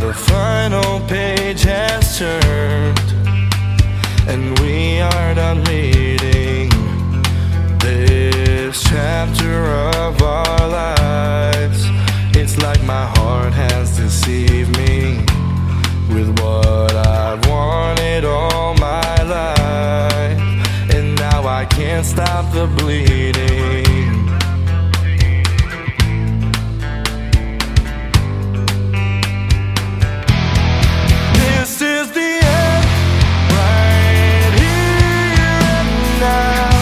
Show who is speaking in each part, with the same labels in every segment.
Speaker 1: The final page has turned, and we are done reading this chapter of our lives. It's like my heart has deceived me with what I've wanted all my life, and now I can't stop the bleeding. This is the end, right here and now.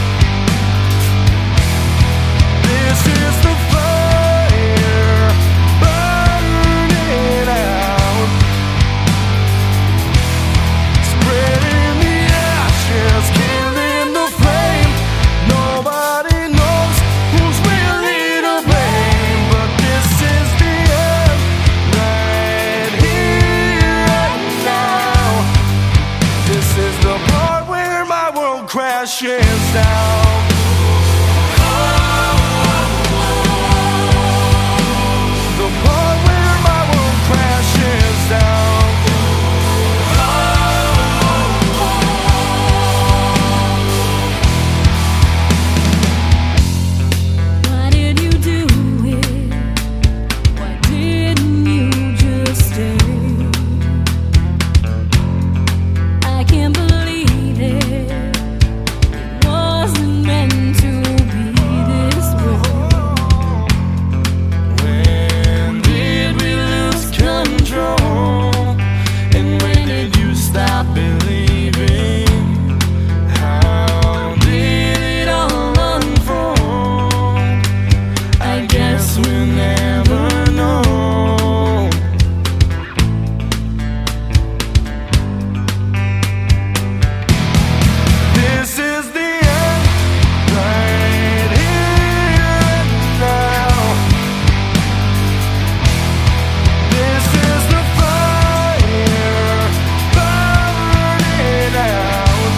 Speaker 1: This is the fire burning out, spreading the ashes, killing the flame. Nobody knows who's really to blame, but this is the end, right here and now. This is the part where my world crashes down. The part where my world crashes down.
Speaker 2: Why did you do it? Why didn't you just stay? I can't believe it. It wasn't meant to be this way.
Speaker 1: When did we lose control? And when did you stop believing? How did it all unfold? I guess we'll never know. This is the end, right here and now. This is the fire burning out,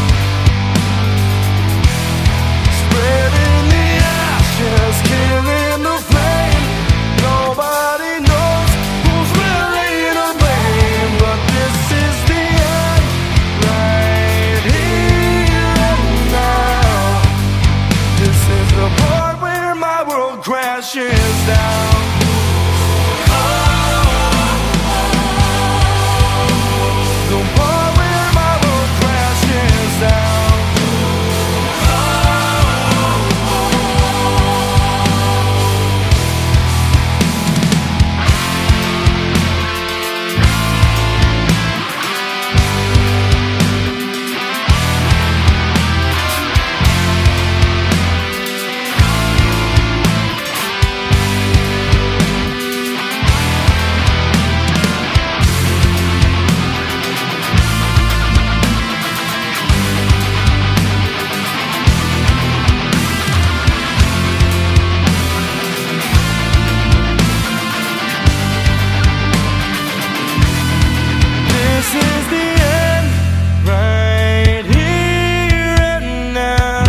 Speaker 1: spreading the ashes, killing the flame. Nobody knows who's really to blame, but this is the end, right here and now. This is the part where my world crashes down. The part where my world crashes down. This is the end, right here and now.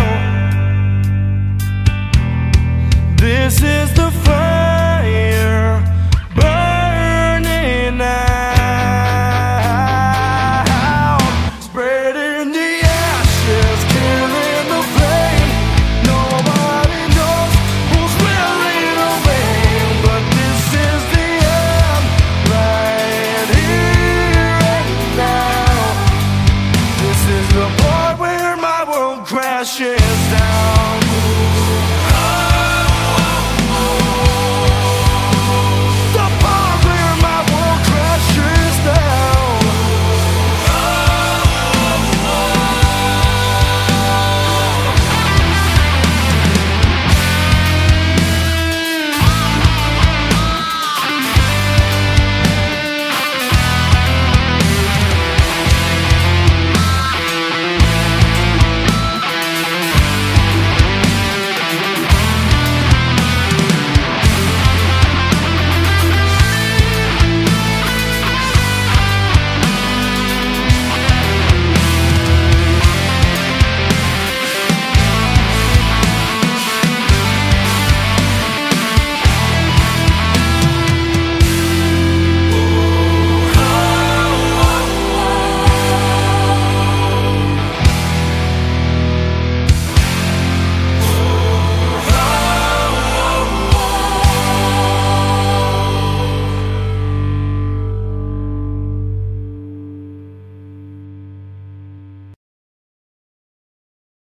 Speaker 1: This is the fire burning out, spreading the ashes, killing the flame. Nobody knows who's really to blame, but this is the end, right here and now. This is the part where my world crashes